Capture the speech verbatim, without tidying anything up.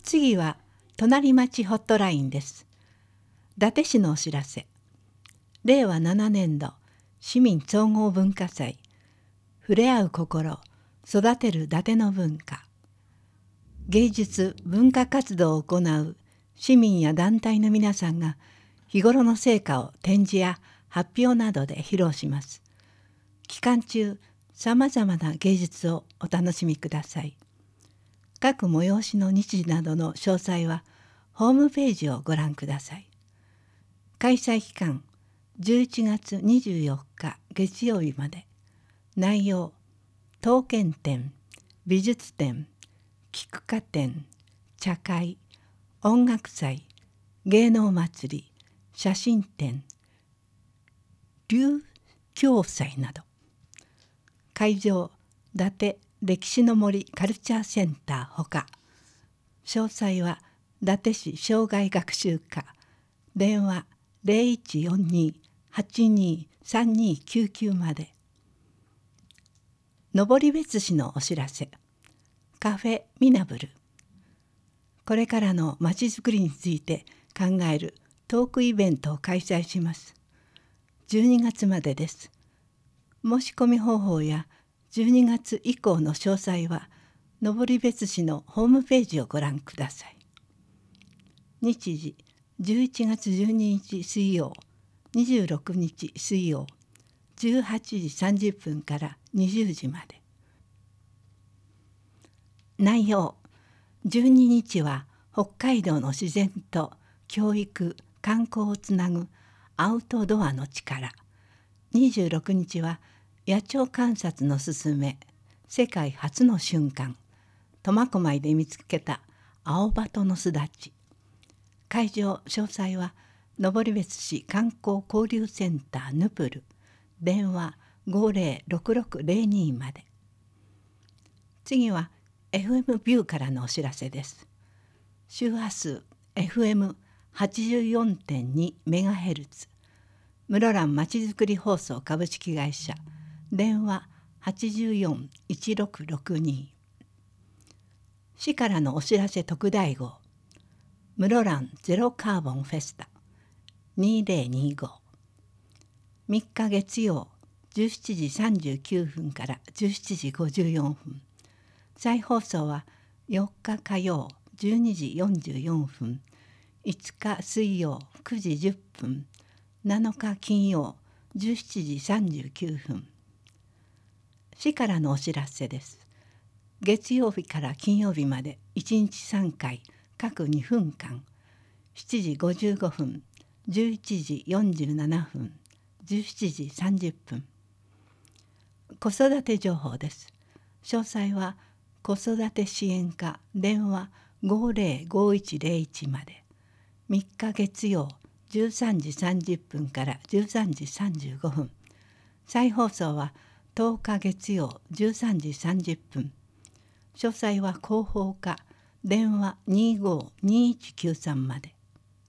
次は隣町ホットラインです。伊達市のお知らせ。れいわななねんど市民総合文化祭、触れ合う心、育てる伊達の文化。芸術文化活動を行う市民や団体の皆さんが日頃の成果を展示や発表などで披露します。期間中、さまざまな芸術をお楽しみください。各催しの日時などの詳細はホームページをご覧ください。開催期間じゅういちがつにじゅうよっか月曜日まで。内容、刀剣展、美術展、菊花展、茶会、音楽祭、芸能祭り、写真展、流教祭など。会場、伊達歴史の森カルチャーセンターほか。詳細は伊達市障害学習課、電話ゼロいちよんに はちにさんにきゅうきゅうまで。登別市のお知らせ。カフェミナブル。これからのまちづくりについて考えるトークイベントを開催します。じゅうにがつまでです。申し込み方法やじゅうにがつ以降の詳細は登別市のホームページをご覧ください。日時、じゅういちがつじゅうににち水曜、にじゅうろくにち水曜、じゅうはちじさんじゅっぷんからにじゅうじまで。内容、じゅうににちは北海道の自然と教育・観光をつなぐアウトドアの力。にじゅうろくにちは野鳥観察のすすめ、世界初の瞬間、苫小牧で見つけた青葉との巣立ち。会場詳細は登別市観光交流センターヌプル、電話ごゼロろくろくゼロにまで。次は エフエム ビューからのお知らせです。周波数 エフエムはちじゅうよんてんにメガヘルツ、室蘭まちづくり放送株式会社、電話はちよんいちろくろくに。市からのお知らせ特大号、室蘭ゼロカーボンフェスタにせんにじゅうご。みっか月曜じゅうしちじさんじゅうきゅうふんからじゅうしちじごじゅうよんふん。再放送はよっか火曜じゅうにじよんじゅうよんふん、いつか水曜くじじゅっぷん、なのか金曜じゅうしちじさんじゅうきゅうふん。市からのお知らせです。月曜日から金曜日までいちにちさんかい、各にふんかん、しちじごじゅうごふん、じゅういちじよんじゅうななふん、じゅうしちじさんじゅっぷん。子育て情報です。詳細は子育て支援課、電話ごゼロごいちゼロいちまで。みっか月曜じゅうさんじさんじゅっぷんからじゅうさんじさんじゅうごふん。再放送はとおか月曜じゅうさんじさんじゅっぷん。詳細は広報課、電話にごにいちきゅうさんまで。